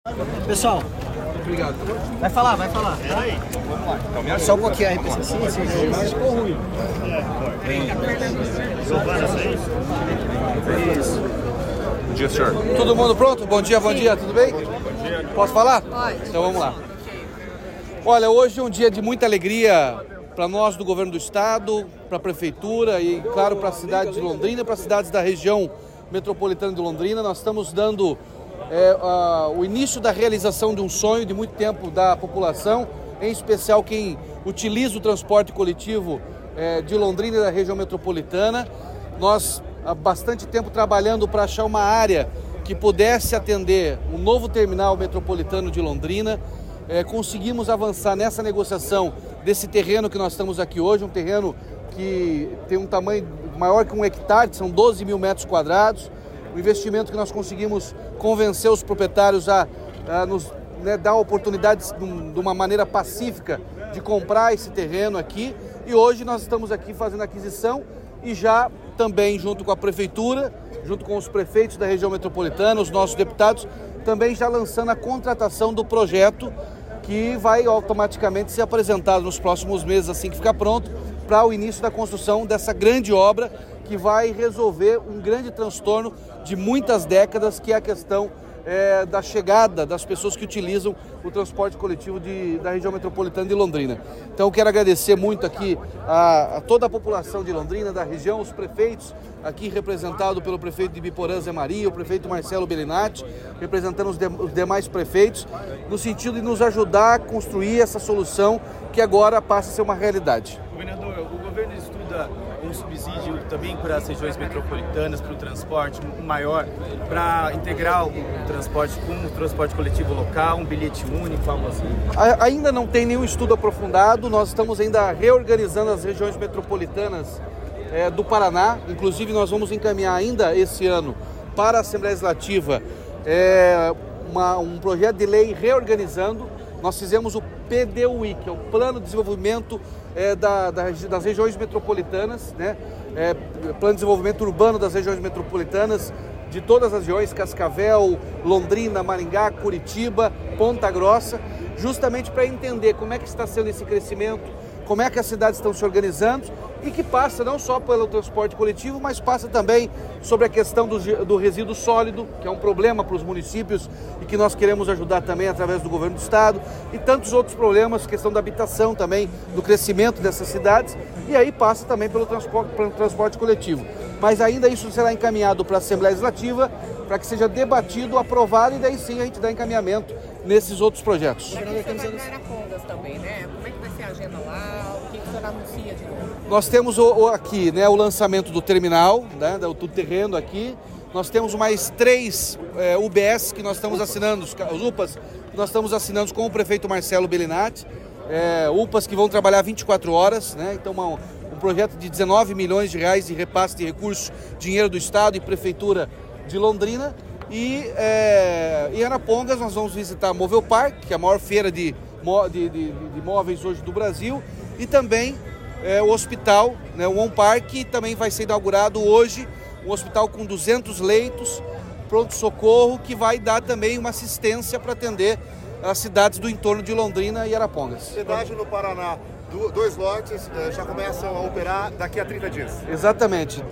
Pessoal, obrigado. Vai falar. Peraí, vamos lá. Então, só um pouquinho aí, pessoal. Sim, mas ficou ruim. Isso. Bom dia, senhor. Todo mundo pronto? Bom dia, tudo bem? Bom dia. Posso falar? Pode. Então vamos lá. Olha, hoje é um dia de muita alegria para nós do governo do estado, para a prefeitura e, claro, para a cidade de Londrina, para as cidades da região metropolitana de Londrina. Nós estamos dando o início da realização de um sonho de muito tempo da população, em especial quem utiliza o transporte coletivo de Londrina e da região metropolitana. Nós, há bastante tempo, trabalhando para achar uma área que pudesse atender um novo terminal metropolitano de Londrina. Conseguimos avançar nessa negociação desse terreno que nós estamos aqui hoje, um terreno que tem um tamanho maior que 1 hectare, são 12 mil metros quadrados. O investimento que nós conseguimos convencer os proprietários a nos dar a oportunidade de uma maneira pacífica de comprar esse terreno aqui. E hoje nós estamos aqui fazendo a aquisição e já também junto com a prefeitura, junto com os prefeitos da região metropolitana, os nossos deputados, também já lançando a contratação do projeto que vai automaticamente ser apresentado nos próximos meses, assim que ficar pronto, para o início da construção dessa grande obra que vai resolver um grande transtorno de muitas décadas, que é a questão da chegada das pessoas que utilizam o transporte coletivo da região metropolitana de Londrina. Então eu quero agradecer muito aqui a toda a população de Londrina, da região, os prefeitos, aqui representado pelo prefeito de Biporã, Zé Maria, o prefeito Marcelo Bellinati, representando os demais prefeitos, no sentido de nos ajudar a construir essa solução que agora passa a ser uma realidade. Governador, o governo estuda um subsídio também para as regiões metropolitanas, para o transporte maior, para integrar o transporte com o transporte coletivo local, um bilhete único, algo assim? Ainda não tem nenhum estudo aprofundado, nós estamos ainda reorganizando as regiões metropolitanas do Paraná. Inclusive nós vamos encaminhar ainda esse ano para a Assembleia Legislativa um projeto de lei reorganizando. Nós fizemos o PDUI, que é o Plano de Desenvolvimento das Regiões Metropolitanas, né? Plano de Desenvolvimento Urbano das Regiões Metropolitanas, de todas as regiões, Cascavel, Londrina, Maringá, Curitiba, Ponta Grossa, justamente para entender como é que está sendo esse crescimento, como é que as cidades estão se organizando e que passa não só pelo transporte coletivo, mas passa também sobre a questão do resíduo sólido, que é um problema para os municípios e que nós queremos ajudar também através do governo do estado, e tantos outros problemas, questão da habitação também, do crescimento dessas cidades, e aí passa também pelo transporte coletivo. Mas ainda isso será encaminhado para a Assembleia Legislativa, para que seja debatido, aprovado, e daí sim a gente dá encaminhamento nesses outros projetos. Vai ter Arapongas também, né? Como é que vai ser a agenda lá? O que o senhor anuncia de novo? Nós temos aqui, né, o lançamento do terminal, né, do terreno aqui. Nós temos mais 3 UBS que nós estamos assinando, os UPAs que nós estamos assinando com o prefeito Marcelo Bellinati. UPAs que vão trabalhar 24 horas, né? Então um projeto de 19 milhões de reais de repasse de recursos, dinheiro do estado e prefeitura de Londrina. E em Arapongas nós vamos visitar a Móvel Park, que é a maior feira de móveis hoje do Brasil, e também o hospital, né, o One Park, que também vai ser inaugurado hoje, um hospital com 200 leitos, pronto-socorro, que vai dar também uma assistência para atender as cidades do entorno de Londrina e Arapongas. Pedágio no Paraná, 2 lotes já começam a operar daqui a 30 dias. Exatamente,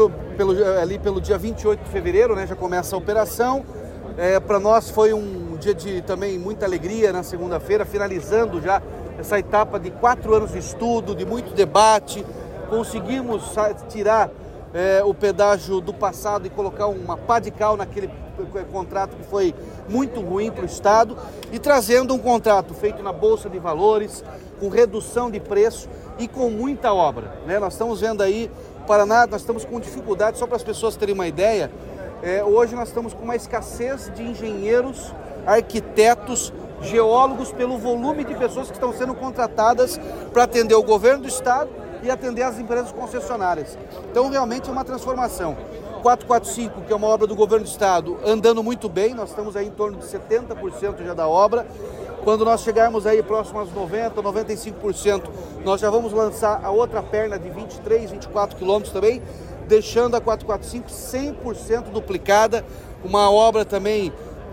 ali pelo dia 28 de fevereiro, né, já começa a operação. Para nós foi um dia de também muita alegria na segunda-feira, finalizando já essa etapa de 4 anos de estudo, de muito debate. Conseguimos tirar o pedágio do passado e colocar uma pá de cal naquele contrato que foi muito ruim para o estado, e trazendo um contrato feito na Bolsa de Valores, com redução de preço e com muita obra, né? Nós estamos vendo aí, Paraná, nós estamos com dificuldade, só para as pessoas terem uma ideia, hoje nós estamos com uma escassez de engenheiros, arquitetos, geólogos, pelo volume de pessoas que estão sendo contratadas para atender o governo do estado e atender as empresas concessionárias. Então realmente é uma transformação. 445, que é uma obra do governo do estado, andando muito bem, nós estamos aí em torno de 70% já da obra. Quando nós chegarmos aí próximo aos 90%, 95%, nós já vamos lançar a outra perna de 23, 24 quilômetros também, deixando a 445 100% duplicada, uma obra também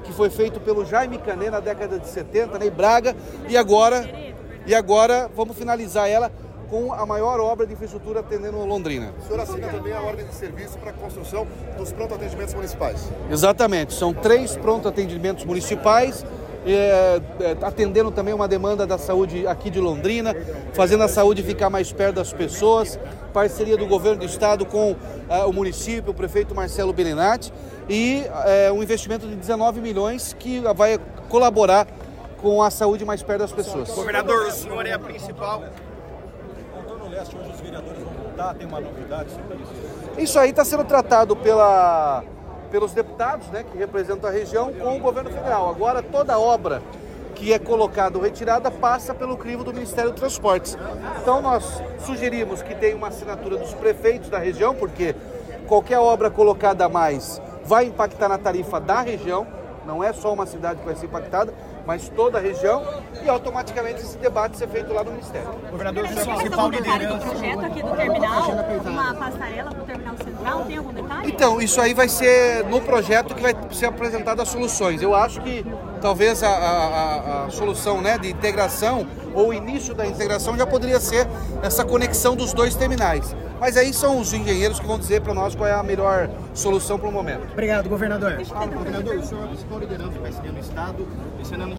que foi feito pelo Jaime Canet na década de 70, né, em Braga, e agora vamos finalizar ela com a maior obra de infraestrutura atendendo Londrina. O senhor assina também a ordem de serviço para a construção dos pronto atendimentos municipais. Exatamente, são 3 pronto atendimentos municipais, atendendo também uma demanda da saúde aqui de Londrina, fazendo a saúde ficar mais perto das pessoas, parceria do governo do estado com o município, o prefeito Marcelo Belinati, e um investimento de 19 milhões que vai colaborar com a saúde mais perto das pessoas. Governador, o senhor é a principal... Hoje os vereadores vão voltar, tem uma novidade sobre isso? Isso aí está sendo tratado pelos deputados, né, que representam a região, com o governo federal. Agora toda obra que é colocada ou retirada passa pelo crivo do Ministério dos Transportes. Então nós sugerimos que tenha uma assinatura dos prefeitos da região, porque qualquer obra colocada a mais vai impactar na tarifa da região, não é só uma cidade que vai ser impactada, mas toda a região, e automaticamente esse debate ser feito lá no Ministério. Governador, Tem algum detalhe do projeto aqui do terminal? Uma passarela para o terminal central? Tem algum detalhe? Então, isso aí vai ser no projeto que vai ser apresentado as soluções. Eu acho que talvez a solução, né, de integração, ou o início da integração já poderia ser essa conexão dos 2 terminais. Mas aí são os engenheiros que vão dizer para nós qual é a melhor solução para o momento. Obrigado, governador. Governador, o senhor liderando o PSD no estado, esse ano